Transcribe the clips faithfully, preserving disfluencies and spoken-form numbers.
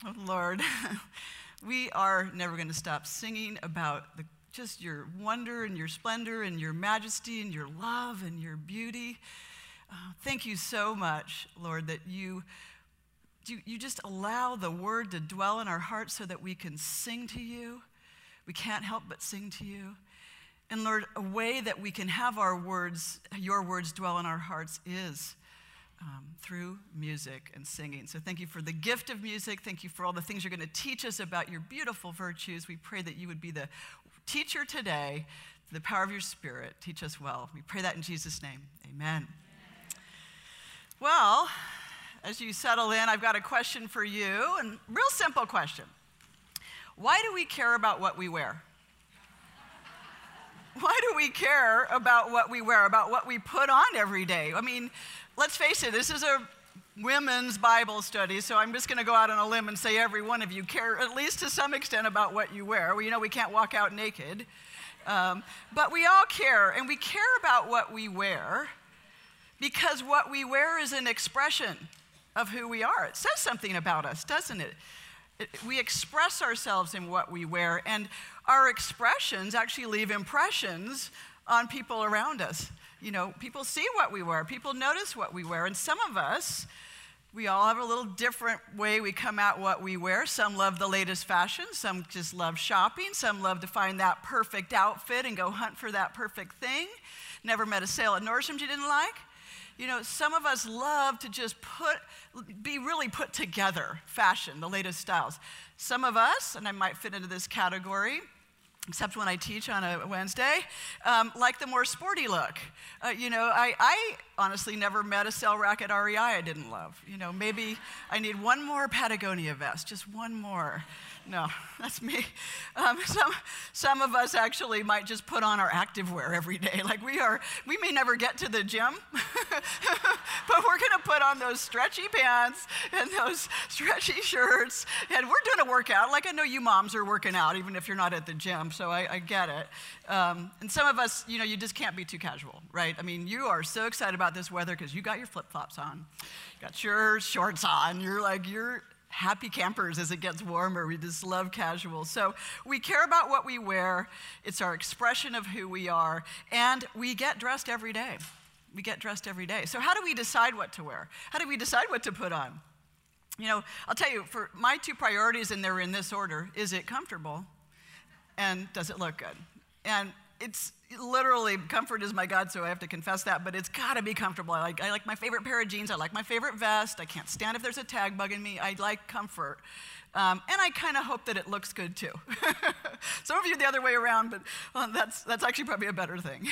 Oh, Lord, we are never going to stop singing about the, just your wonder and your splendor and your majesty and your love and your beauty. Uh, thank you so much, Lord, that you, you, you just allow the word to dwell in our hearts so that we can sing to you. We can't help but sing to you. And Lord, a way that we can have our words, your words dwell in our hearts is Um, through music and singing. So thank you for the gift of music. Thank you for all the things you're going to teach us about your beautiful virtues. We pray that you would be the teacher today, through the power of your Spirit. Teach us well. We pray that in Jesus' name. Amen. Amen. Well, as you settle in, I've got a question for you, and real simple question. Why do we care about what we wear? Why do we care about what we wear, about what we put on every day? I mean, let's face it, this is a women's Bible study, so I'm just going to go out on a limb and say every one of you care, at least to some extent, about what you wear. Well, you know, we can't walk out naked, um, but we all care, and we care about what we wear because what we wear is an expression of who we are. It says something about us, doesn't it? it we express ourselves in what we wear, and our expressions actually leave impressions on people around us. You know, people see what we wear. People notice what we wear. And some of us, we all have a little different way we come at what we wear. Some love the latest fashion. Some just love shopping. Some love to find that perfect outfit and go hunt for that perfect thing. Never met a sale at Nordstrom's you didn't like? You know, some of us love to just put, be really put together fashion, the latest styles. Some of us, and I might fit into this category, except when I teach on a Wednesday, um, like the more sporty look. Uh, you know, I, I honestly never met a sale rack at R E I I didn't love. You know, maybe I need one more Patagonia vest, just one more. No, that's me. Um, some, some of us actually might just put on our activewear every day. Like we are, we may never get to the gym, but we're gonna put on those stretchy pants and those stretchy shirts, and we're doing a workout. Like I know you moms are working out, even if you're not at the gym, so I, I get it. Um, and some of us, you know, you just can't be too casual, right? I mean, you are so excited about this weather because you got your flip-flops on, got your shorts on, you're like, you're happy campers as it gets warmer. We just love casual. So we care about what we wear. It's our expression of who we are. And we get dressed every day. We get dressed every day. So how do we decide what to wear? How do we decide what to put on? You know, I'll tell you, for my two priorities, and they're in this order, is it comfortable? And does it look good? And it's literally, comfort is my God, so I have to confess that, but it's got to be comfortable. I like, I like my favorite pair of jeans. I like my favorite vest. I can't stand if there's a tag bugging me. I like comfort. Um, and I kind of hope that it looks good, too. Some of you the other way around, but well, that's, that's actually probably a better thing.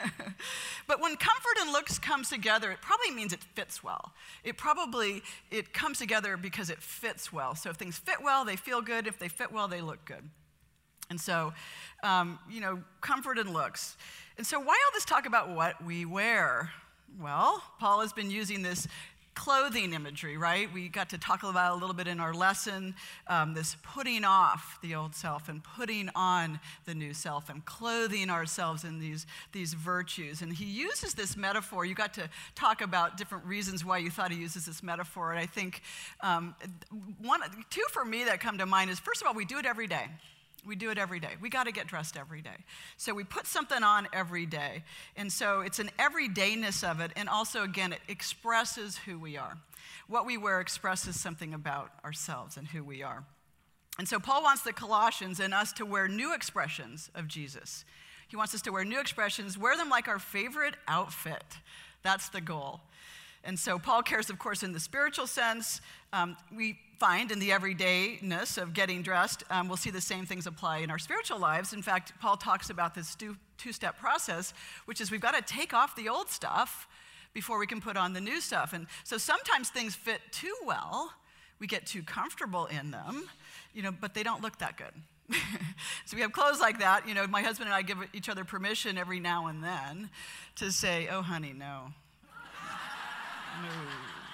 But when comfort and looks comes together, it probably means it fits well. It probably, it comes together because it fits well. So if things fit well, they feel good. If they fit well, they look good. And so, um, you know, comfort and looks. And so why all this talk about what we wear? Well, Paul has been using this clothing imagery, right? We got to talk about it a little bit in our lesson, um, this putting off the old self and putting on the new self and clothing ourselves in these, these virtues. And he uses this metaphor. You got to talk about different reasons why you thought he uses this metaphor. And I think um, one, two for me that come to mind is, first of all, we do it every day. We do it every day. We got to get dressed every day. So we put something on every day. And so it's an everydayness of it. And also, again, it expresses who we are. What we wear expresses something about ourselves and who we are. And so Paul wants the Colossians and us to wear new expressions of Jesus. He wants us to wear new expressions, wear them like our favorite outfit. That's the goal. And so Paul cares, of course, in the spiritual sense. Um, we find in the everydayness of getting dressed, um, we'll see the same things apply in our spiritual lives. In fact, Paul talks about this two, two-step process, which is we've got to take off the old stuff before we can put on the new stuff. And so sometimes things fit too well. We get too comfortable in them, you know, but they don't look that good. So we have clothes like that. You know, my husband and I give each other permission every now and then to say, oh, honey, no.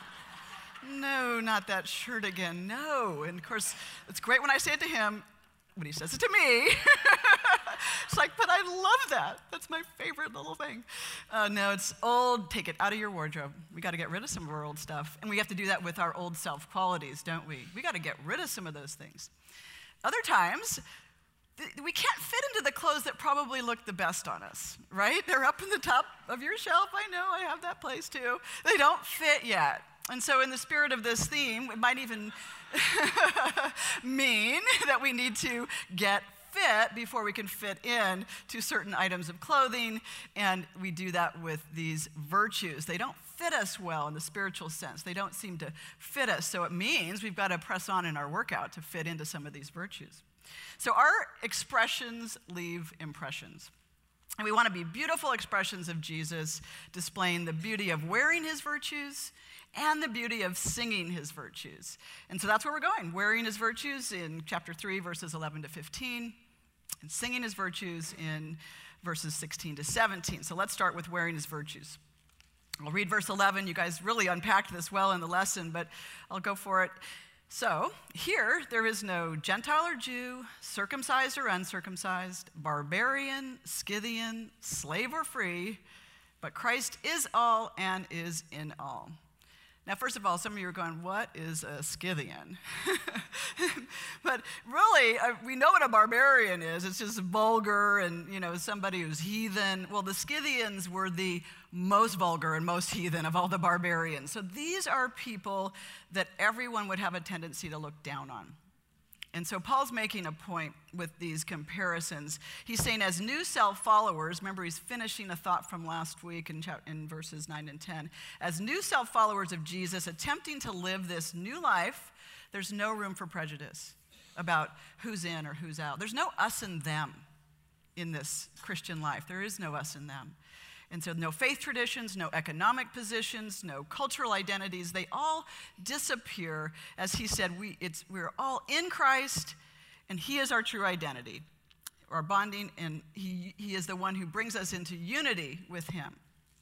No, no, not that shirt again, no. And of course, it's great when I say it to him, but he says it to me. It's like, but I love that. That's my favorite little thing. Uh, no, it's old. Take it out of your wardrobe. We got to get rid of some of our old stuff. And we have to do that with our old self qualities, don't we? We got to get rid of some of those things. Other times, th- we can't fit into the clothes that probably look the best on us, right? They're up in the top of your shelf. I know, I have that place too. They don't fit yet. And so in the spirit of this theme, it might even mean that we need to get fit before we can fit in to certain items of clothing, and we do that with these virtues. They don't fit us well in the spiritual sense. They don't seem to fit us, so it means we've got to press on in our workout to fit into some of these virtues. So our expressions leave impressions. And we want to be beautiful expressions of Jesus, displaying the beauty of wearing his virtues and the beauty of singing his virtues. And so that's where we're going, wearing his virtues in chapter three, verses eleven to fifteen, and singing his virtues in verses sixteen to seventeen. So let's start with wearing his virtues. I'll read verse eleven. You guys really unpacked this well in the lesson, but I'll go for it. So, here there is no Gentile or Jew, circumcised or uncircumcised, barbarian, Scythian, slave or free, but Christ is all and is in all. Now, first of all, some of you are going, what is a Scythian? But really, uh, we know what a barbarian is. It's just vulgar and, you know, somebody who's heathen. Well, the Scythians were the most vulgar and most heathen of all the barbarians. So these are people that everyone would have a tendency to look down on. And so Paul's making a point with these comparisons. He's saying as new self-followers, remember he's finishing a thought from last week in, in verses nine and ten. As new self-followers of Jesus, attempting to live this new life, there's no room for prejudice about who's in or who's out. There's no us and them in this Christian life. There is no us and them. And so no faith traditions, no economic positions, no cultural identities, they all disappear. As he said, we, it's, we're all in Christ, and he is our true identity, our bonding, and he, he is the one who brings us into unity with him.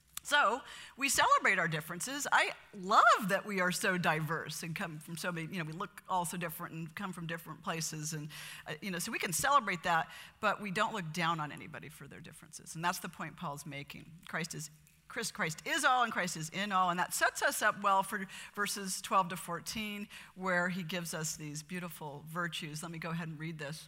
So we celebrate our differences. I love that we are so diverse and come from so many, you know, we look all so different and come from different places. And, uh, you know, so we can celebrate that, but we don't look down on anybody for their differences. And that's the point Paul's making. Christ is, Christ, Christ is all and Christ is in all. And that sets us up well for verses twelve to fourteen, where he gives us these beautiful virtues. Let me go ahead and read this.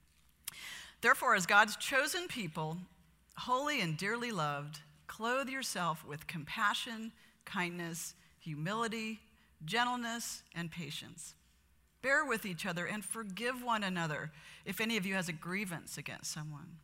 Therefore, as God's chosen people, holy and dearly loved, clothe yourself with compassion, kindness, humility, gentleness, and patience. Bear with each other and forgive one another if any of you has a grievance against someone.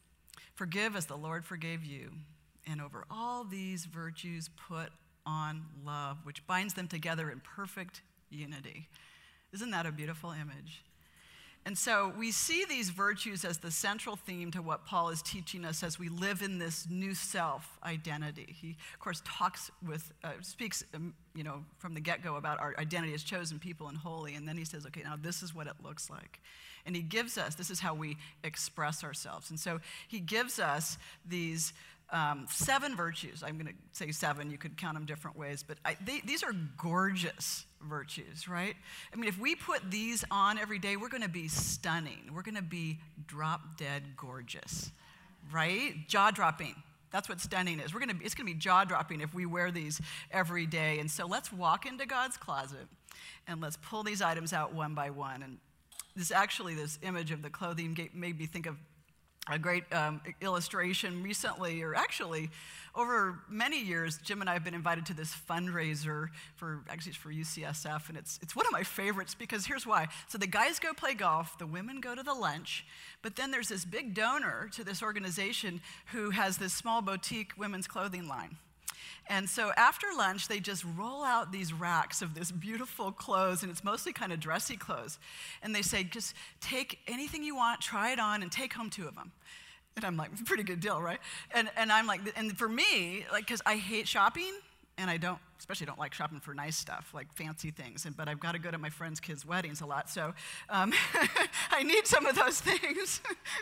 Forgive as the Lord forgave you. And over all these virtues put on love, which binds them together in perfect unity. Isn't that a beautiful image? And so we see these virtues as the central theme to what Paul is teaching us as we live in this new self identity. He, of course, talks with, uh, speaks, um, you know, from the get-go about our identity as chosen people and holy. And then he says, okay, now this is what it looks like. And he gives us, this is how we express ourselves. And so he gives us these um, seven virtues. I'm going to say seven. You could count them different ways. But I, they, these are gorgeous virtues, right? I mean, if we put these on every day, we're going to be stunning. We're going to be drop-dead gorgeous, right? Jaw-dropping. That's what stunning is. We're going to be, it's going to be jaw-dropping if we wear these every day. And so let's walk into God's closet and let's pull these items out one by one. And this actually, this image of the clothing made me think of a great um, illustration recently, or actually over many years. Jim and I have been invited to this fundraiser for, actually it's for U C S F, and it's it's one of my favorites because here's why. So the guys go play golf, the women go to the lunch, but then there's this big donor to this organization who has this small boutique women's clothing line. And so after lunch, they just roll out these racks of this beautiful clothes, and it's mostly kind of dressy clothes. And they say, just take anything you want, try it on, and take home two of them. And I'm like, pretty good deal, right? And and I'm like, and for me, like, because I hate shopping, and I don't, especially don't like shopping for nice stuff, like fancy things. And but I've got to go to my friends' kids' weddings a lot, so um, I need some of those things,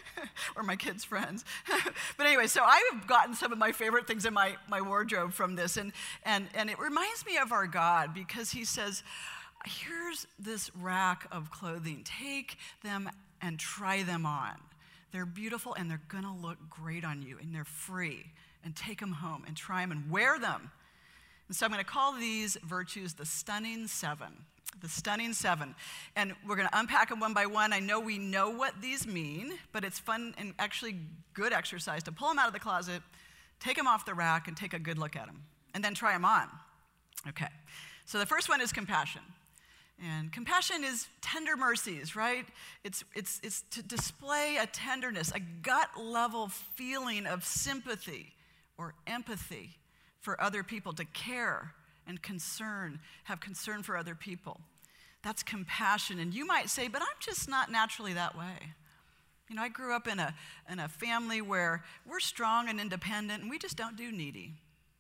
or my kids' friends. But anyway, so I've gotten some of my favorite things in my, my wardrobe from this, and and and it reminds me of our God, because he says, here's this rack of clothing, take them and try them on. They're beautiful and they're gonna look great on you, and they're free. And take them home and try them and wear them. And so I'm gonna call these virtues the stunning seven. The stunning seven. And we're gonna unpack them one by one. I know we know what these mean, but it's fun and actually good exercise to pull them out of the closet, take them off the rack, and take a good look at them. And then try them on. Okay, so the first one is compassion. And compassion is tender mercies, right? It's, it's, it's to display a tenderness, a gut level feeling of sympathy or empathy for other people, to care and concern, have concern for other people. That's compassion. And you might say, but I'm just not naturally that way. You know, I grew up in a, in a family where we're strong and independent, and we just don't do needy.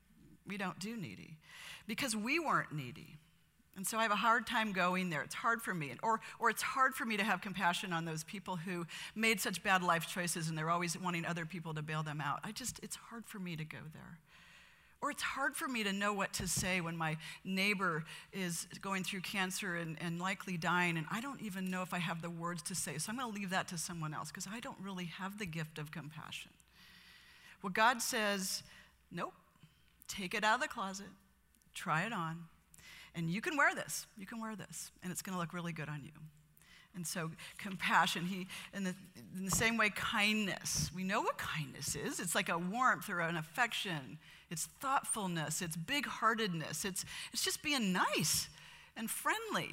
We don't do needy because we weren't needy. And so I have a hard time going there. It's hard for me. Or, or it's hard for me to have compassion on those people who made such bad life choices and they're always wanting other people to bail them out. I just, it's hard for me to go there. Or it's hard for me to know what to say when my neighbor is going through cancer and, and likely dying, and I don't even know if I have the words to say. So I'm going to leave that to someone else because I don't really have the gift of compassion. Well, God says, nope, take it out of the closet, try it on. And you can wear this, you can wear this, and it's gonna look really good on you. And so compassion, he, in the, in the same way, kindness. We know what kindness is. It's like a warmth or an affection. It's thoughtfulness, it's big-heartedness. It's, it's just being nice and friendly.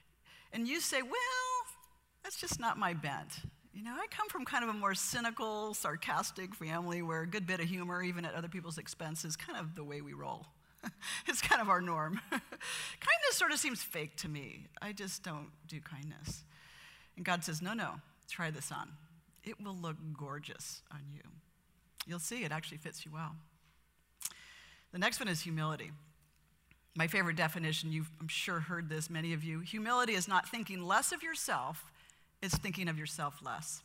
And you say, well, that's just not my bent. You know, I come from kind of a more cynical, sarcastic family where a good bit of humor, even at other people's expense, is kind of the way we roll. It's kind of our norm. Kindness sort of seems fake to me. I just don't do kindness. And God says, no, no, try this on. It will look gorgeous on you. You'll see it actually fits you well. The next one is humility. My favorite definition, you've, I'm sure, heard this, many of you. Humility is not thinking less of yourself, it's thinking of yourself less.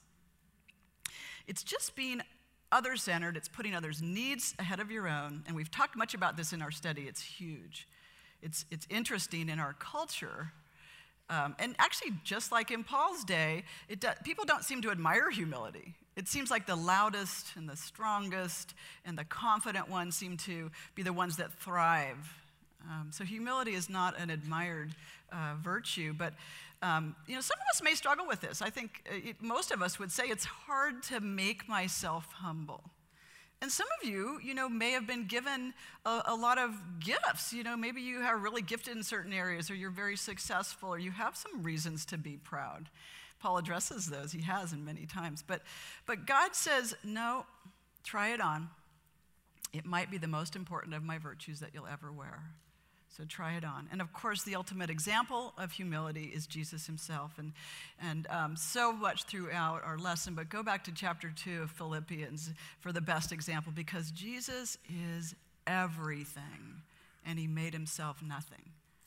It's just being other-centered, it's putting others' needs ahead of your own, and we've talked much about this in our study. It's huge. It's, it's interesting in our culture, um, and actually, just like in Paul's day, it do, people don't seem to admire humility. It seems like the loudest and the strongest and the confident ones seem to be the ones that thrive. Um, so humility is not an admired uh, virtue, but um, you know, some of us may struggle with this. I think it, most of us would say it's hard to make myself humble. And some of you, you know, may have been given a, a lot of gifts. You know, maybe you are really gifted in certain areas, or you're very successful, or you have some reasons to be proud. Paul addresses those. He has in many times. But, but God says, no, try it on. It might be the most important of my virtues that you'll ever wear. So try it on. And of course, the ultimate example of humility is Jesus himself. And, and um, so much throughout our lesson, but go back to chapter two of Philippians for the best example, because Jesus is everything, and he made himself nothing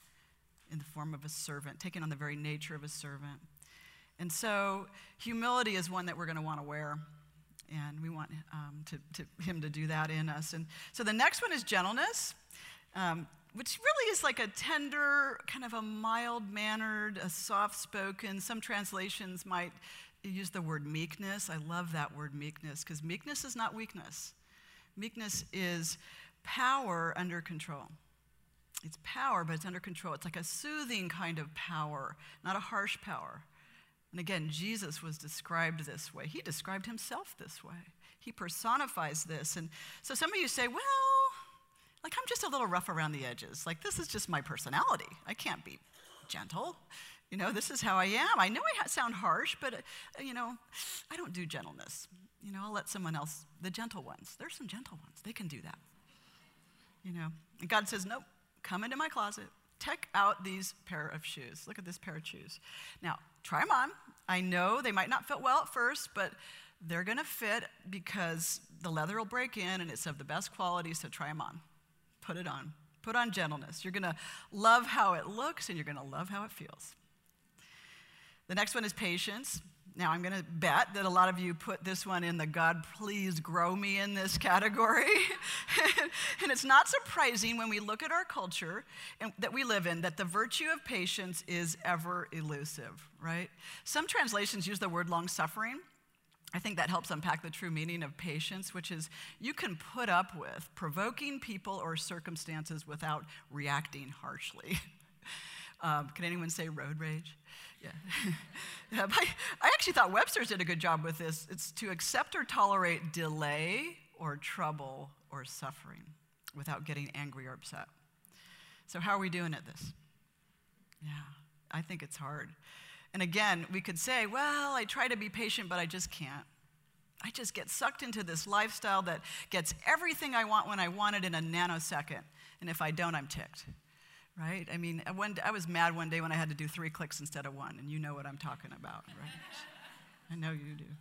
in the form of a servant, taking on the very nature of a servant. And so humility is one that we're going to want to wear. And we want um, to, to him to do that in us. And so the next one is gentleness. Um, which really is like a tender, kind of a mild-mannered, a soft-spoken. Some translations might use the word meekness. I love that word meekness, because meekness is not weakness. Meekness is power under control. It's power, but it's under control. It's like a soothing kind of power, not a harsh power. And again, Jesus was described this way. He described himself this way. He personifies this. And so some of you say, well, like, I'm just a little rough around the edges. Like, this is just my personality. I can't be gentle. You know, this is how I am. I know I sound harsh, but, uh, you know, I don't do gentleness. You know, I'll let someone else, the gentle ones. There's some gentle ones. They can do that. You know, and God says, nope, come into my closet. Check out these pair of shoes. Look at this pair of shoes. Now, try them on. I know they might not fit well at first, but they're going to fit because the leather will break in, and it's of the best quality, so try them on. Put it on. Put on gentleness. You're going to love how it looks, and you're going to love how it feels. The next one is patience. Now, I'm going to bet that a lot of you put this one in the God, please grow me in this category. And it's not surprising when we look at our culture and, that we live in, that the virtue of patience is ever elusive, right? Some translations use the word long-suffering. I think that helps unpack the true meaning of patience, which is you can put up with provoking people or circumstances without reacting harshly. Um, can anyone say road rage? Yeah. yeah I, I actually thought Webster's did a good job with this. It's to accept or tolerate delay or trouble or suffering without getting angry or upset. So how are we doing at this? Yeah, I think it's hard. And again, we could say, well, I try to be patient, but I just can't. I just get sucked into this lifestyle that gets everything I want when I want it in a nanosecond. And if I don't, I'm ticked. Right? I mean, one, I was mad one day when I had to do three clicks instead of one, and you know what I'm talking about, right? I know you do.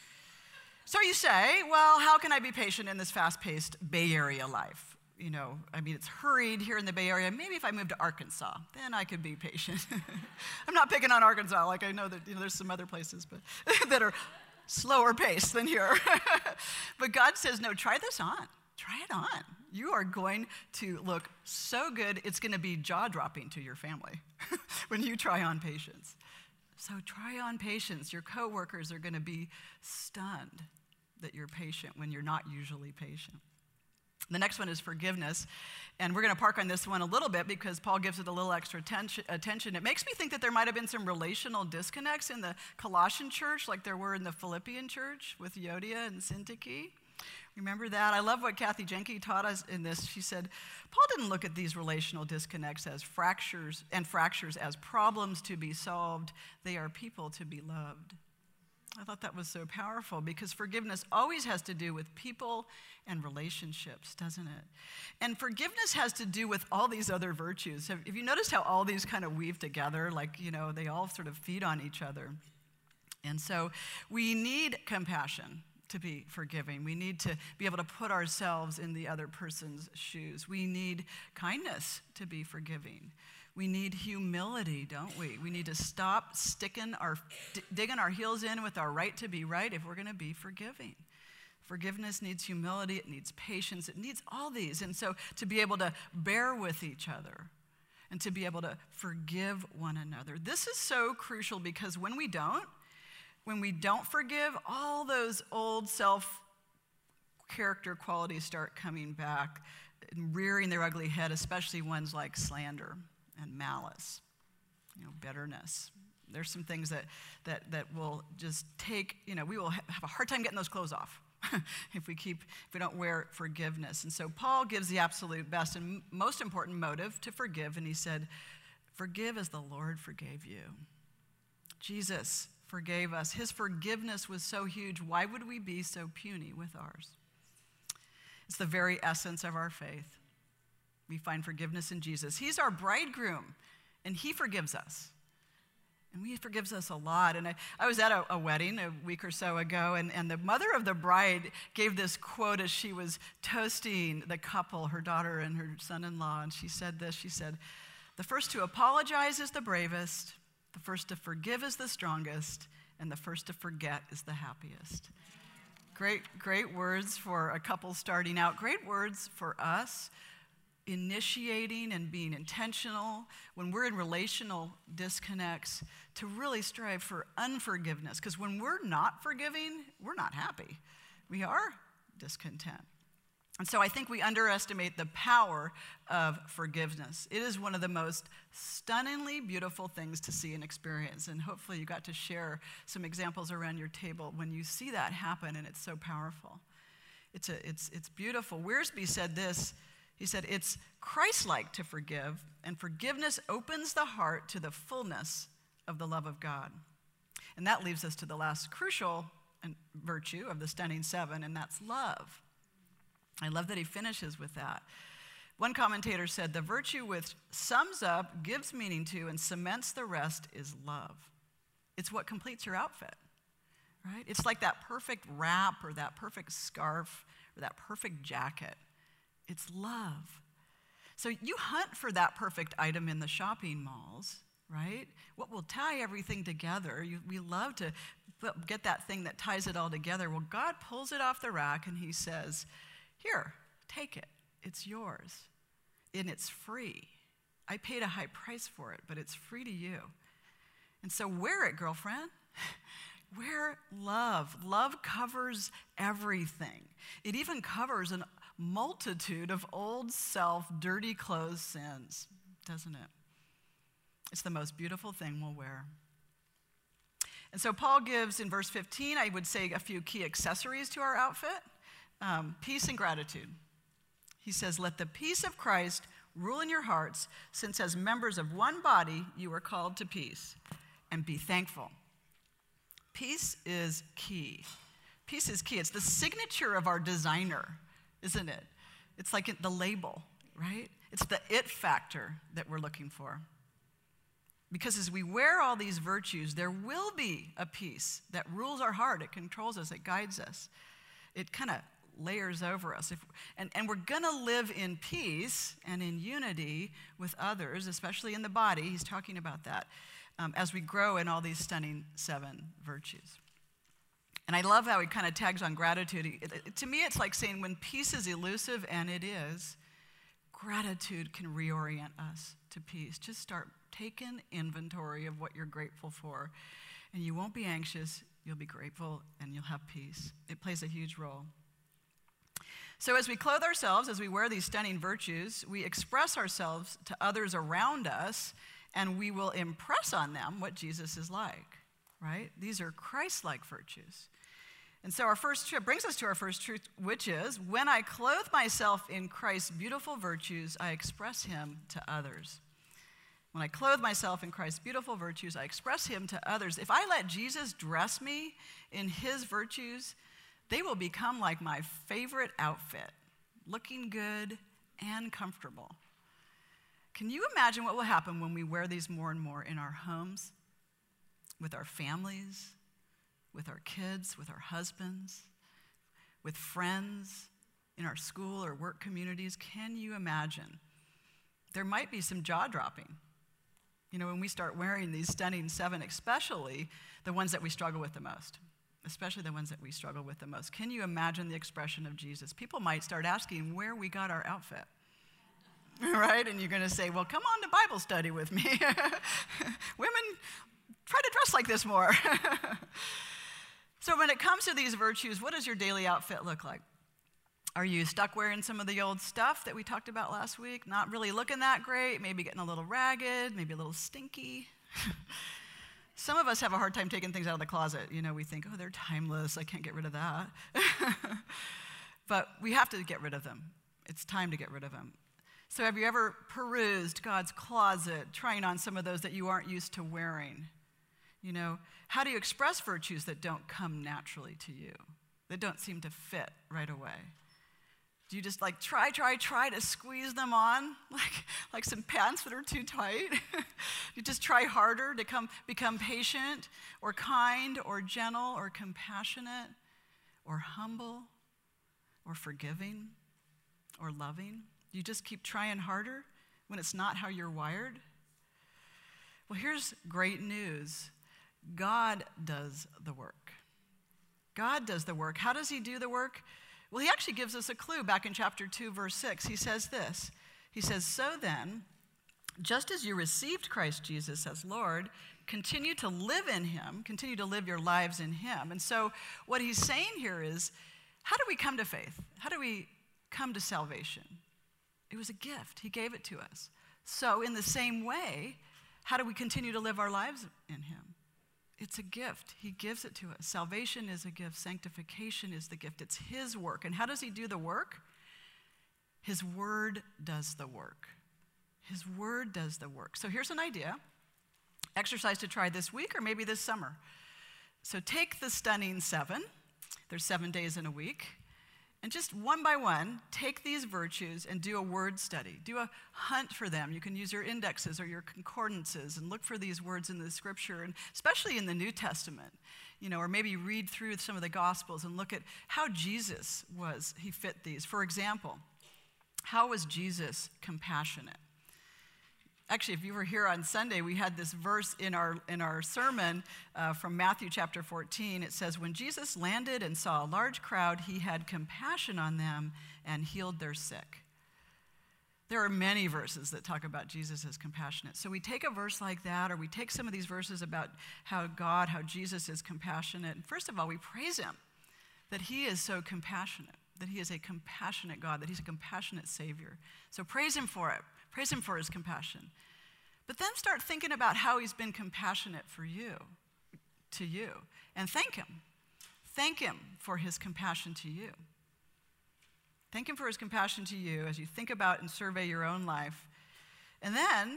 So you say, well, how can I be patient in this fast-paced Bay Area life? You know, I mean, it's hurried here in the Bay Area. Maybe if I moved to Arkansas, then I could be patient. I'm not picking on Arkansas. Like, I know that, you know, there's some other places but that are slower paced than here. But God says, no, try this on. Try it on. You are going to look so good, it's going to be jaw-dropping to your family when you try on patience. So try on patience. Your coworkers are going to be stunned that you're patient when you're not usually patient. The next one is forgiveness, and we're going to park on this one a little bit because Paul gives it a little extra attention. It makes me think that there might have been some relational disconnects in the Colossian church like there were in the Philippian church with Euodia and Syntyche. Remember that? I love what Kathy Jenke taught us in this. She said, Paul didn't look at these relational disconnects as fractures and fractures as problems to be solved. They are people to be loved. I thought that was so powerful because forgiveness always has to do with people and relationships, doesn't it? And forgiveness has to do with all these other virtues. Have, have you noticed how all these kind of weave together? Like, you know, they all sort of feed on each other. And so we need compassion to be forgiving. We need to be able to put ourselves in the other person's shoes. We need kindness to be forgiving. We need humility, don't we? We need to stop sticking our, digging our heels in with our right to be right if we're going to be forgiving. Forgiveness needs humility, it needs patience, it needs all these. And so to be able to bear with each other and to be able to forgive one another. This is so crucial because when we don't, when we don't forgive, all those old self-character qualities start coming back and rearing their ugly head, especially ones like slander and malice, you know, bitterness. There's some things that, that, that will just take, you know, we will have a hard time getting those clothes off if we keep, if we don't wear forgiveness. And so Paul gives the absolute best and most important motive to forgive, and he said, forgive as the Lord forgave you. Jesus forgave us. His forgiveness was so huge. Why would we be so puny with ours? It's the very essence of our faith. We find forgiveness in Jesus. He's our bridegroom, and he forgives us. And he forgives us a lot. And I, I was at a, a wedding a week or so ago, and, and the mother of the bride gave this quote as she was toasting the couple, her daughter and her son-in-law, and she said this. She said, the first to apologize is the bravest, the first to forgive is the strongest, and the first to forget is the happiest. Great, great words for a couple starting out. Great words for us initiating and being intentional when we're in relational disconnects to really strive for unforgiveness. Because when we're not forgiving, we're not happy. We are discontent. And so I think we underestimate the power of forgiveness. It is one of the most stunningly beautiful things to see and experience. And hopefully you got to share some examples around your table when you see that happen, and it's so powerful. It's, a, it's, it's beautiful. Wiersbe said this. He said, it's Christ-like to forgive, and forgiveness opens the heart to the fullness of the love of God. And that leaves us to the last crucial virtue of the stunning seven, and that's love. I love that he finishes with that. One commentator said, the virtue which sums up, gives meaning to, and cements the rest is love. It's what completes your outfit, right? It's like that perfect wrap or that perfect scarf or that perfect jacket. It's love. So you hunt for that perfect item in the shopping malls, right? What will tie everything together? You, we love to get that thing that ties it all together. Well, God pulls it off the rack and he says, here, take it. It's yours. And it's free. I paid a high price for it, but it's free to you. And so wear it, girlfriend. Wear love. Love covers everything. It even covers a multitude of old self, dirty clothes sins, doesn't it? It's the most beautiful thing we'll wear. And so Paul gives in verse fifteen, I would say, a few key accessories to our outfit. Um, peace and gratitude. He says, let the peace of Christ rule in your hearts, since as members of one body you are called to peace, and be thankful. Peace is key. Peace is key. It's the signature of our designer, isn't it? It's like the label, right? It's the it factor that we're looking for. Because as we wear all these virtues, there will be a peace that rules our heart. It controls us. It guides us. It kind of layers over us. If, and, and we're going to live in peace and in unity with others, especially in the body. He's talking about that um, as we grow in all these stunning seven virtues. And I love how he kind of tags on gratitude. It, it, to me, it's like saying when peace is elusive, and it is, gratitude can reorient us to peace. Just start taking inventory of what you're grateful for, and you won't be anxious, you'll be grateful, and you'll have peace. It plays a huge role. So as we clothe ourselves, as we wear these stunning virtues, we express ourselves to others around us, and we will impress on them what Jesus is like, right? These are Christ-like virtues. And so our first truth brings us to our first truth, which is, when I clothe myself in Christ's beautiful virtues, I express him to others. When I clothe myself in Christ's beautiful virtues, I express him to others. If I let Jesus dress me in his virtues, they will become like my favorite outfit, looking good and comfortable. Can you imagine what will happen when we wear these more and more in our homes, with our families, with our kids, with our husbands, with friends, in our school or work communities? Can you imagine? There might be some jaw-dropping. You know, when we start wearing these stunning seven, especially the ones that we struggle with the most, especially the ones that we struggle with the most. Can you imagine the expression of Jesus? People might start asking where we got our outfit, right? And you're going to say, well, come on to Bible study with me. Women, try to dress like this more. So when it comes to these virtues, what does your daily outfit look like? Are you stuck wearing some of the old stuff that we talked about last week? Not really looking that great, maybe getting a little ragged, maybe a little stinky. Some of us have a hard time taking things out of the closet. You know, we think, oh, they're timeless. I can't get rid of that. But we have to get rid of them. It's time to get rid of them. So have you ever perused God's closet, trying on some of those that you aren't used to wearing? You know, how do you express virtues that don't come naturally to you, that don't seem to fit right away? Do you just like try, try, try to squeeze them on like, like some pants that are too tight? You just try harder to come, become patient or kind or gentle or compassionate or humble or forgiving or loving? You just keep trying harder when it's not how you're wired? Well, here's great news. God does the work. God does the work. How does he do the work? Well, he actually gives us a clue back in chapter two, verse six. He says this. He says, so then, just as you received Christ Jesus as Lord, continue to live in him, continue to live your lives in him. And so what he's saying here is, how do we come to faith? How do we come to salvation? It was a gift. He gave it to us. So in the same way, how do we continue to live our lives in him? It's a gift. He gives it to us. Salvation is a gift. Sanctification is the gift. It's his work. And how does he do the work? His word does the work. His word does the work. So here's an idea. Exercise to try this week or maybe this summer. So take the stunning seven. There's seven days in a week. And just one by one, take these virtues and do a word study. Do a hunt for them. You can use your indexes or your concordances and look for these words in the scripture, and especially in the New Testament, you know, or maybe read through some of the Gospels and look at how Jesus was, he fit these. For example, how was Jesus compassionate? actually, if you were here on Sunday, we had this verse in our in our sermon uh, from Matthew chapter fourteen. It says, when Jesus landed and saw a large crowd, he had compassion on them and healed their sick. There are many verses that talk about Jesus as compassionate. So we take a verse like that, or we take some of these verses about how God, how Jesus is compassionate. And first of all, we praise him that he is so compassionate, that he is a compassionate God, that he's a compassionate Savior. So praise him for it. Praise him for his compassion. But then start thinking about how he's been compassionate for you, to you, and thank him. Thank him for his compassion to you. Thank him for his compassion to you as you think about and survey your own life. And then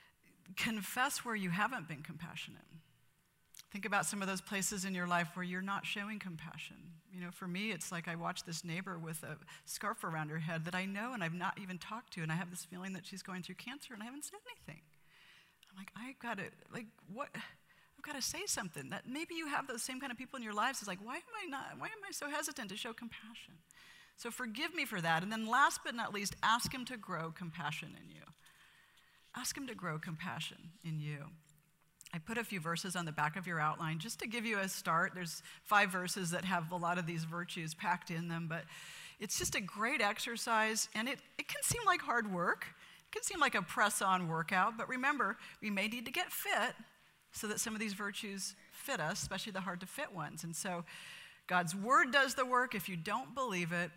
confess where you haven't been compassionate. Think about some of those places in your life where you're not showing compassion. You know, for me, it's like I watch this neighbor with a scarf around her head that I know and I've not even talked to, and I have this feeling that she's going through cancer and I haven't said anything. I'm like, I gotta, like, what? I've got to say something. That maybe you have those same kind of people in your lives. It's like, why am I not, why am I so hesitant to show compassion? So forgive me for that. And then last but not least, ask him to grow compassion in you. Ask him to grow compassion in you. I put a few verses on the back of your outline just to give you a start. There's five verses that have a lot of these virtues packed in them, but it's just a great exercise, and it, it can seem like hard work. It can seem like a press-on workout, but remember, we may need to get fit so that some of these virtues fit us, especially the hard-to-fit ones. And so God's word does the work. If you don't believe it,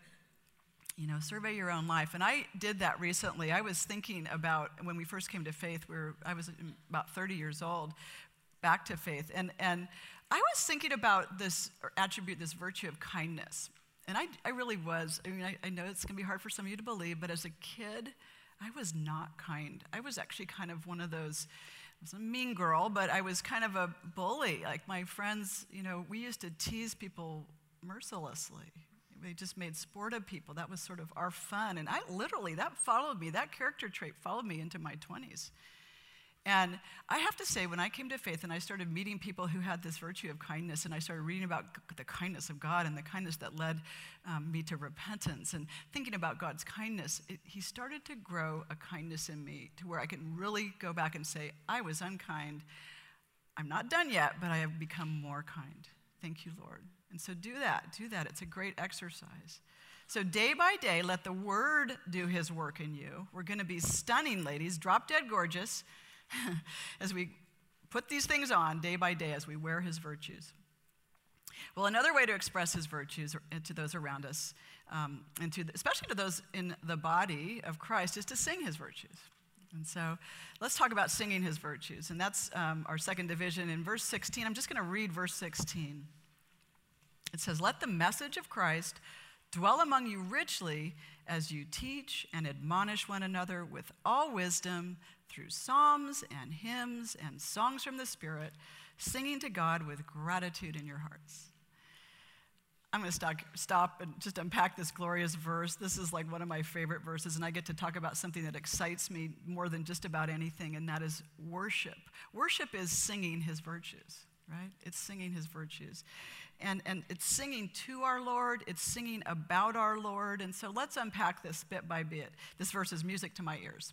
you know, survey your own life. And I did that recently. I was thinking about when we first came to faith, we were, I was about thirty years old, back to faith. And, and I was thinking about this attribute, this virtue of kindness. And I, I really was. I mean, I, I know it's going to be hard for some of you to believe, but as a kid, I was not kind. I was actually kind of one of those, I was a mean girl, but I was kind of a bully. Like my friends, you know, we used to tease people mercilessly. We just made sport of people. That was sort of our fun. And I literally, that followed me. That character trait followed me into my twenties. And I have to say, when I came to faith and I started meeting people who had this virtue of kindness, and I started reading about the kindness of God and the kindness that led um, me to repentance, and thinking about God's kindness, it, he started to grow a kindness in me to where I can really go back and say, I was unkind. I'm not done yet, but I have become more kind. Thank you, Lord. And so do that, do that. It's a great exercise. So day by day, let the word do his work in you. We're going to be stunning, ladies, drop dead gorgeous, as we put these things on day by day as we wear his virtues. Well, another way to express his virtues to those around us, um, and to the, especially to those in the body of Christ, is to sing his virtues. And so let's talk about singing his virtues. And that's um, our second division. In verse sixteen, I'm just going to read verse sixteen. It says, let the message of Christ dwell among you richly as you teach and admonish one another with all wisdom through psalms and hymns and songs from the Spirit, singing to God with gratitude in your hearts. I'm going to stop, stop and just unpack this glorious verse. This is like one of my favorite verses, and I get to talk about something that excites me more than just about anything, and that is worship. Worship is singing his virtues, right? It's singing his virtues. And, and it's singing to our Lord. It's singing about our Lord. And so let's unpack this bit by bit. This verse is music to my ears.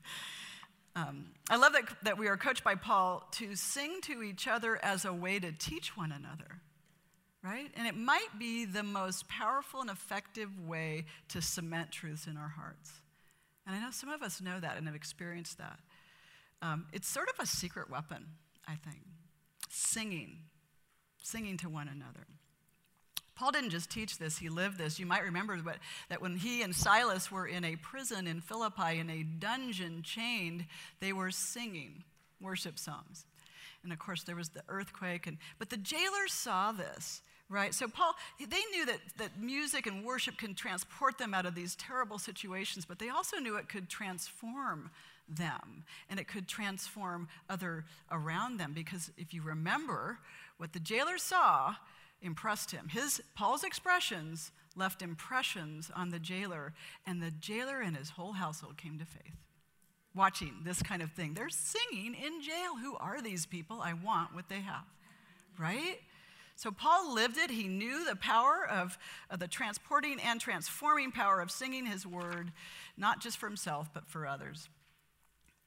um, I love that, that we are coached by Paul to sing to each other as a way to teach one another, right? And it might be the most powerful and effective way to cement truths in our hearts. And I know some of us know that and have experienced that. Um, it's sort of a secret weapon, I think. Singing. Singing to one another. Paul didn't just teach this, he lived this. You might remember that, that when he and Silas were in a prison in Philippi, in a dungeon chained, they were singing worship songs. And of course, there was the earthquake. And, but the jailers saw this, right? So Paul, they knew that, that music and worship can transport them out of these terrible situations, but they also knew it could transform them, and it could transform other around them, because if you remember, what the jailer saw impressed him. His, Paul's expressions left impressions on the jailer, and the jailer and his whole household came to faith. Watching this kind of thing. They're singing in jail. Who are these people? I want what they have, right? So Paul lived it. He knew the power of, of the transporting and transforming power of singing his word, not just for himself, but for others.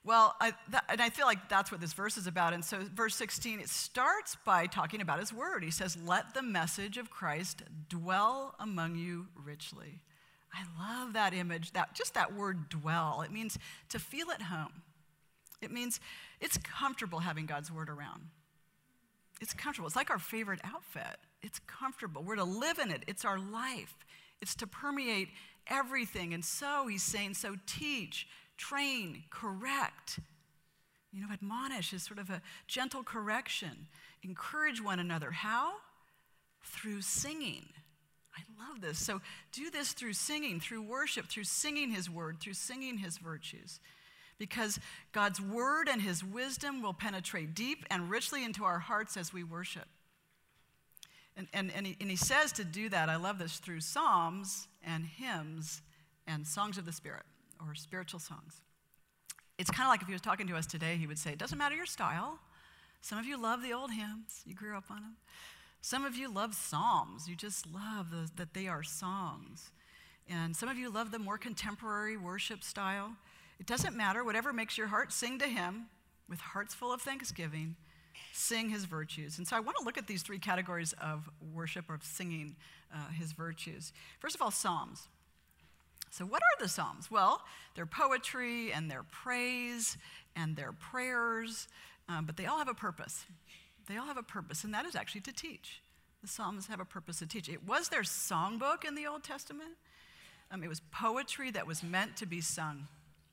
Well, I, that, and I feel like that's what this verse is about. And so verse sixteen, it starts by talking about his word. He says, let the message of Christ dwell among you richly. I love that image, that just that word dwell. It means to feel at home. It means it's comfortable having God's word around. It's comfortable. It's like our favorite outfit. It's comfortable. We're to live in it. It's our life. It's to permeate everything. And so he's saying, so teach, train, correct. You know, admonish is sort of a gentle correction. Encourage one another. How? Through singing. I love this. So do this through singing, through worship, through singing his word, through singing his virtues. Because God's word and his wisdom will penetrate deep and richly into our hearts as we worship. And, and, and, he, and he says to do that, I love this, through psalms and hymns and songs of the Spirit, or spiritual songs. It's kind of like if he was talking to us today, he would say, it doesn't matter your style. Some of you love the old hymns. You grew up on them. Some of you love psalms. You just love the, that they are songs. And some of you love the more contemporary worship style. It doesn't matter. Whatever makes your heart sing to him with hearts full of thanksgiving. Sing his virtues. And so I want to look at these three categories of worship, or of singing uh, his virtues. First of all, psalms. So what are the psalms? Well, they're poetry and they're praise and they're prayers, um, but they all have a purpose. They all have a purpose, and that is actually to teach. The psalms have a purpose to teach. It was their songbook in the Old Testament. Um, it was poetry that was meant to be sung.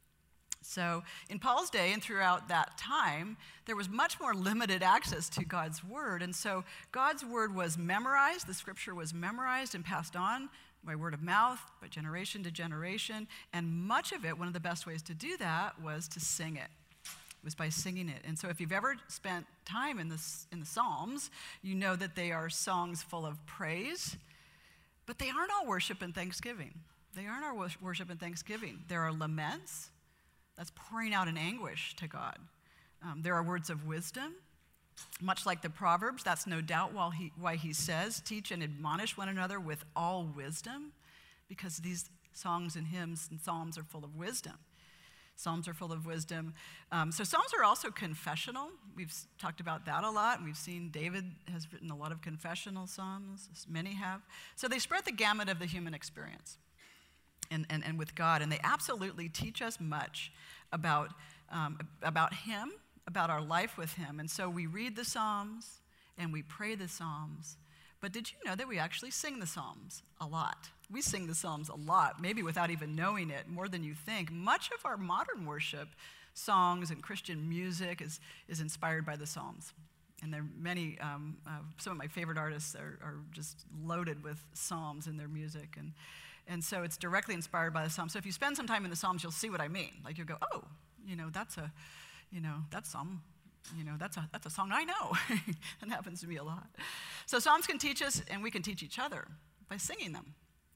So in Paul's day and throughout that time, there was much more limited access to God's word. And so God's word was memorized, the scripture was memorized and passed on by word of mouth, by generation to generation. And much of it, one of the best ways to do that was to sing it. It was by singing it. And so if you've ever spent time in the, in the Psalms, you know that they are songs full of praise, but they aren't all worship and thanksgiving. They aren't all worship and thanksgiving. There are laments. That's pouring out in anguish to God. Um, there are words of wisdom, much like the Proverbs. That's no doubt why he, why he says, teach and admonish one another with all wisdom, because these songs and hymns and psalms are full of wisdom. Psalms are full of wisdom. Um, so psalms are also confessional. We've talked about that a lot. We've seen David has written a lot of confessional psalms. Many have. So they spread the gamut of the human experience. And, and, and with God, and they absolutely teach us much about, um, about him, about our life with him. And so we read the Psalms, and we pray the Psalms, but did you know that we actually sing the Psalms a lot? We sing the Psalms a lot, maybe without even knowing it, more than you think. Much of our modern worship, songs and Christian music is, is inspired by the Psalms. And there are many, um, uh, some of my favorite artists are, are just loaded with Psalms in their music. And And so it's directly inspired by the Psalms. So if you spend some time in the Psalms, you'll see what I mean. Like you'll go, oh, you know, that's a, you know, that's Psalm, you know, that's a that's a song I know. That happens to me a lot. So Psalms can teach us, and we can teach each other by singing them.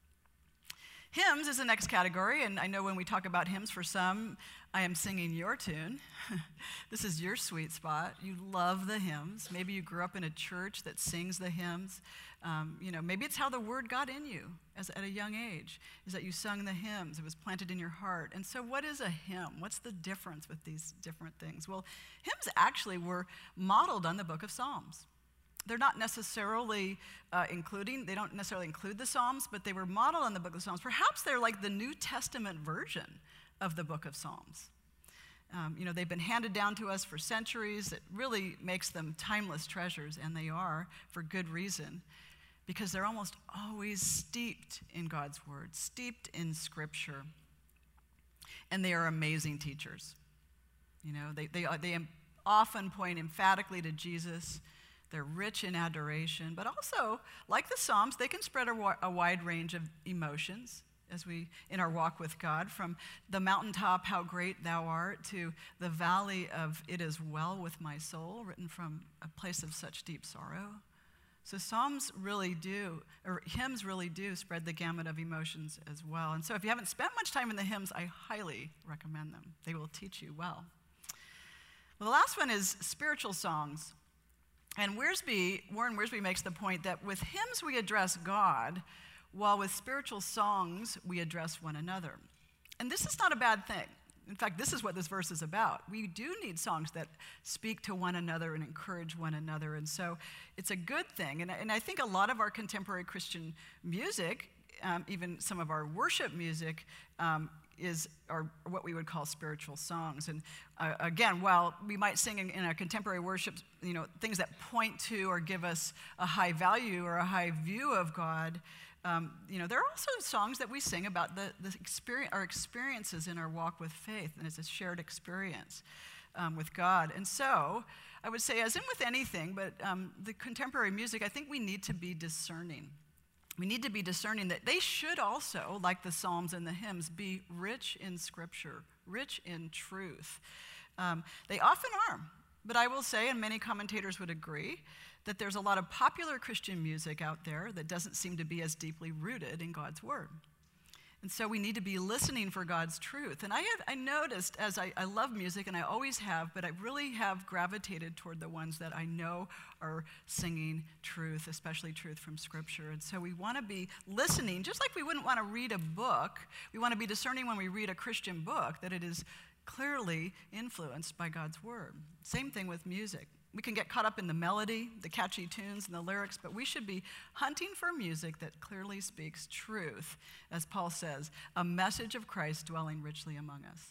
Hymns is the next category, and I know when we talk about hymns, for some, I am singing your tune. This is your sweet spot. You love the hymns. Maybe you grew up in a church that sings the hymns. Um, you know, maybe it's how the word got in you as at a young age, is that you sung the hymns. It was planted in your heart. And so what is a hymn? What's the difference with these different things? Well, hymns actually were modeled on the book of Psalms. They're not necessarily uh, including, they don't necessarily include the Psalms, but they were modeled on the book of Psalms. Perhaps they're like the New Testament version of the book of Psalms. Um, you know, they've been handed down to us for centuries. It really makes them timeless treasures, and they are for good reason, because they're almost always steeped in God's word, steeped in Scripture. And they are amazing teachers. You know, they, they, they often point emphatically to Jesus. They're rich in adoration, but also, like the Psalms, they can spread a, a wide range of emotions as we, in our walk with God, from the mountaintop, how great thou art, to the valley of it is well with my soul, written from a place of such deep sorrow. So Psalms really do, or hymns really do spread the gamut of emotions as well. And so if you haven't spent much time in the hymns, I highly recommend them. They will teach you well. Well, the last one is spiritual songs. And Wiersbe, Warren Wiersbe makes the point that with hymns we address God, while with spiritual songs we address one another. And this is not a bad thing. In fact, this is what this verse is about. We do need songs that speak to one another and encourage one another. And so it's a good thing. And, and I think a lot of our contemporary Christian music, um, even some of our worship music, um, is are what we would call spiritual songs. And uh, again, while we might sing in, in our contemporary worship, you know, things that point to or give us a high value or a high view of God, um, you know, there are also songs that we sing about the, the experience, our experiences in our walk with faith, and it's a shared experience um, with God. And so I would say, as in with anything, but um, the contemporary music, I think we need to be discerning. We need to be discerning that they should also, like the Psalms and the hymns, be rich in Scripture, rich in truth. Um, they often are, but I will say, and many commentators would agree, that there's a lot of popular Christian music out there that doesn't seem to be as deeply rooted in God's Word. And so we need to be listening for God's truth. And I have I noticed, as I, I love music, and I always have, but I really have gravitated toward the ones that I know are singing truth, especially truth from Scripture. And so we want to be listening, just like we wouldn't want to read a book. We want to be discerning when we read a Christian book that it is clearly influenced by God's Word. Same thing with music. We can get caught up in the melody, the catchy tunes, and the lyrics, but we should be hunting for music that clearly speaks truth, as Paul says, a message of Christ dwelling richly among us.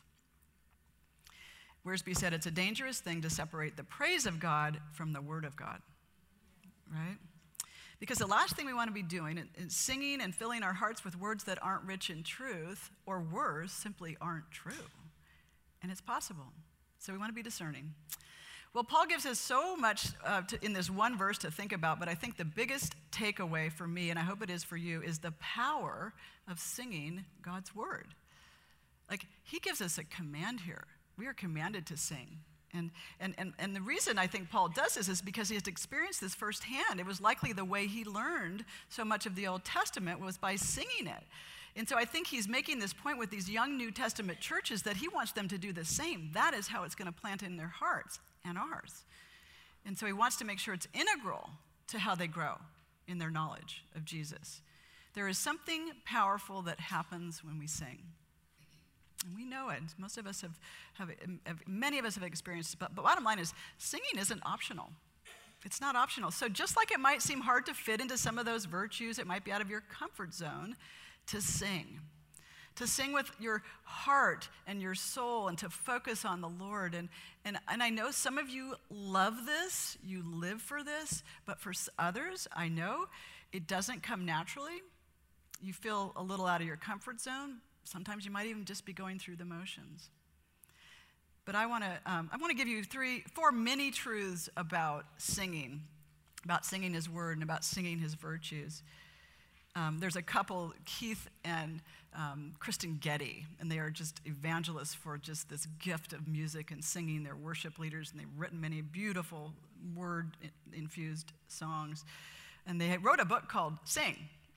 Wiersbe said it's a dangerous thing to separate the praise of God from the Word of God, right? Because the last thing we want to be doing is singing and filling our hearts with words that aren't rich in truth, or worse, simply aren't true. And it's possible. So we want to be discerning. Well, Paul gives us so much uh, to, in this one verse to think about, but I think the biggest takeaway for me, and I hope it is for you, is the power of singing God's Word. Like, he gives us a command here. We are commanded to sing. And, and, and, and the reason I think Paul does this is because he has experienced this firsthand. It was likely the way he learned so much of the Old Testament was by singing it. And so I think he's making this point with these young New Testament churches that he wants them to do the same. That is how it's going to plant in their hearts and ours. And so he wants to make sure it's integral to how they grow in their knowledge of Jesus. There is something powerful that happens when we sing. And we know it. Most of us have, have, have many of us have experienced it. But, but bottom line is, singing isn't optional. It's not optional. So just like it might seem hard to fit into some of those virtues, it might be out of your comfort zone to sing. To sing with your heart and your soul and to focus on the Lord. And, and, and I know some of you love this, you live for this, but for others, I know it doesn't come naturally. You feel a little out of your comfort zone. Sometimes you might even just be going through the motions. But I want to um, I want to give you three, four mini truths about singing, about singing His Word and about singing His virtues. Um, there's a couple, Keith and um, Kristen Getty, and they are just evangelists for just this gift of music and singing. They're worship leaders, and they've written many beautiful word-infused songs. And they wrote a book called Sing.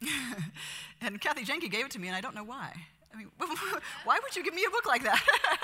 And Kathy Jenke gave it to me, and I don't know why. I mean, why would you give me a book like that?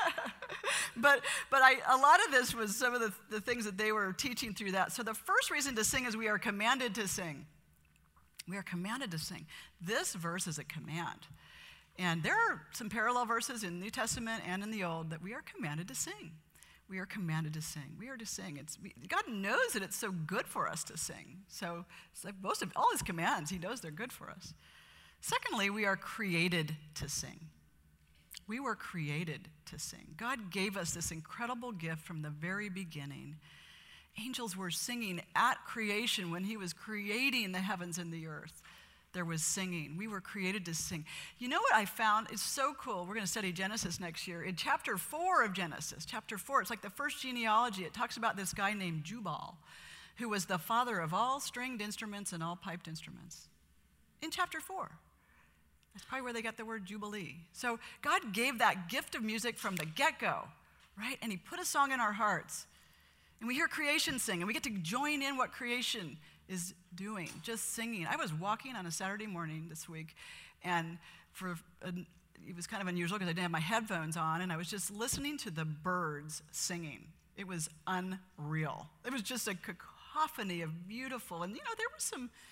but but I, a lot of this was some of the, the things that they were teaching through that. So the first reason to sing is we are commanded to sing. We are commanded to sing. This verse is a command. And there are some parallel verses in the New Testament and in the Old that we are commanded to sing. We are commanded to sing. We are to sing. It's, we, God knows that it's so good for us to sing. So it's like most of all His commands, He knows they're good for us. Secondly, we are created to sing. We were created to sing. God gave us this incredible gift from the very beginning. Angels were singing at creation when He was creating the heavens and the earth. There was singing. We were created to sing. You know what I found? It's so cool. We're going to study Genesis next year. In chapter four of Genesis, chapter four, it's like the first genealogy. It talks about this guy named Jubal, who was the father of all stringed instruments and all piped instruments. In chapter four. That's probably where they got the word Jubilee. So God gave that gift of music from the get-go, right? And He put a song in our hearts. And we hear creation sing, and we get to join in what creation is doing, just singing. I was walking on a Saturday morning this week, and for a, it was kind of unusual because I didn't have my headphones on, and I was just listening to the birds singing. It was unreal. It was just a cacophony of beautiful, and you know, there was some,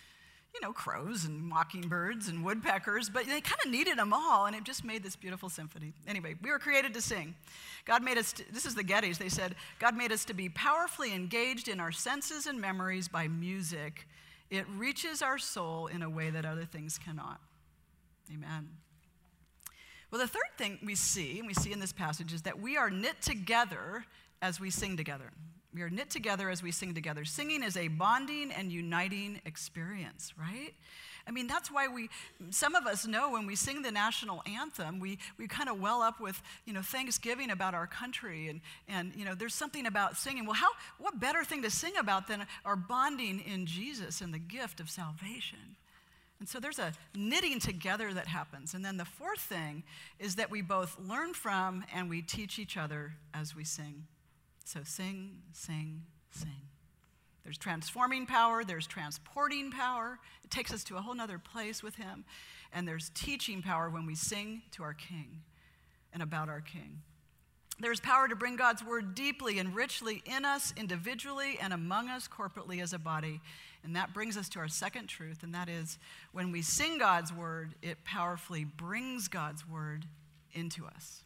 you know, crows and mockingbirds and woodpeckers, but they kind of needed them all, and it just made this beautiful symphony. Anyway, we were created to sing. God made us, to, this is the Gettys, they said, God made us to be powerfully engaged in our senses and memories by music. It reaches our soul in a way that other things cannot. Amen. Well, the third thing we see, and we see in this passage, is that we are knit together as we sing together. We are knit together as we sing together. Singing is a bonding and uniting experience, right? I mean, that's why we, some of us know when we sing the national anthem, we, we kind of well up with, you know, thanksgiving about our country. And, and, you know, there's something about singing. Well, how, what better thing to sing about than our bonding in Jesus and the gift of salvation? And so there's a knitting together that happens. And then the fourth thing is that we both learn from and we teach each other as we sing. So sing, sing, sing. There's transforming power, there's transporting power. It takes us to a whole nother place with him. And there's teaching power when we sing to our King and about our King. There's power to bring God's word deeply and richly in us individually and among us corporately as a body. And that brings us to our second truth, and that is when we sing God's word, it powerfully brings God's word into us.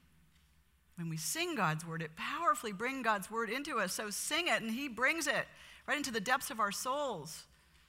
When we sing God's word, it powerfully brings God's word into us. So sing it, and he brings it right into the depths of our souls.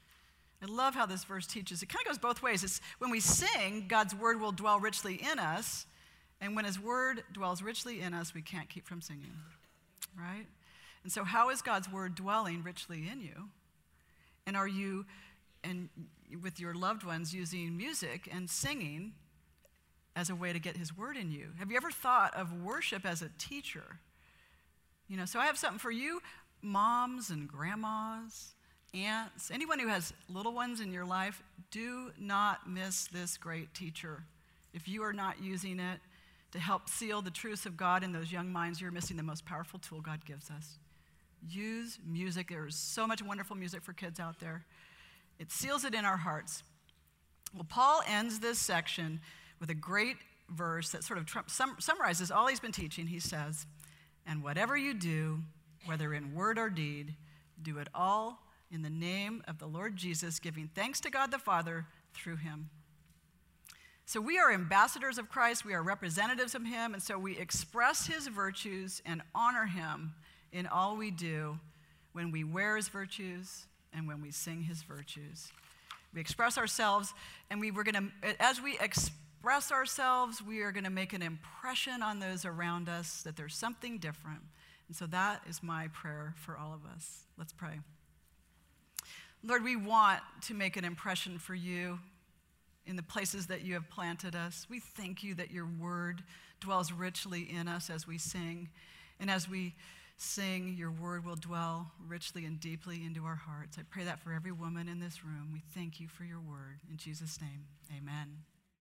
I love how this verse teaches. It kind of goes both ways. It's when we sing, God's word will dwell richly in us. And when his word dwells richly in us, we can't keep from singing, right? And so how is God's word dwelling richly in you? And are you, and with your loved ones, using music and singing as a way to get his word in you? Have you ever thought of worship as a teacher? You know, so I have something for you, moms and grandmas, aunts, anyone who has little ones in your life, do not miss this great teacher. If you are not using it to help seal the truths of God in those young minds, you're missing the most powerful tool God gives us. Use music. There is so much wonderful music for kids out there. It seals it in our hearts. Well, Paul ends this section with a great verse that sort of trum- sum- summarizes all he's been teaching. He says, and whatever you do, whether in word or deed, do it all in the name of the Lord Jesus, giving thanks to God the Father through him. So we are ambassadors of Christ, we are representatives of him, and so we express his virtues and honor him in all we do when we wear his virtues and when we sing his virtues. We express ourselves, and we were going to, as we express ourselves, we are going to make an impression on those around us that there's something different. And so that is my prayer for all of us. Let's pray. Lord, we want to make an impression for you in the places that you have planted us. We thank you that your word dwells richly in us as we sing. And as we sing, your word will dwell richly and deeply into our hearts. I pray that for every woman in this room. We thank you for your word. In Jesus' name, amen.